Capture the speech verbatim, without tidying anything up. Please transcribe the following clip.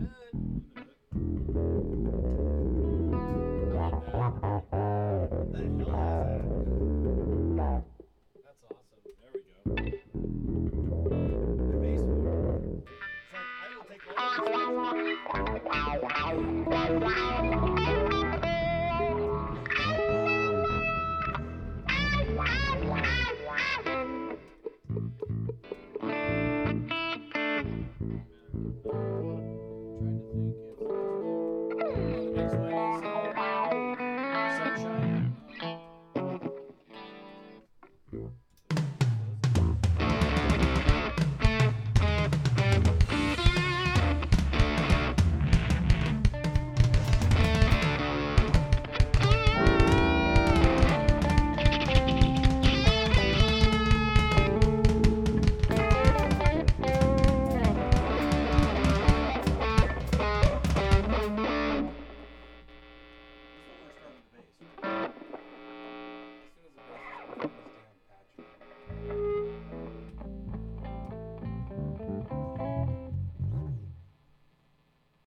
That's awesome. There we go. The bass one. It's like I will take all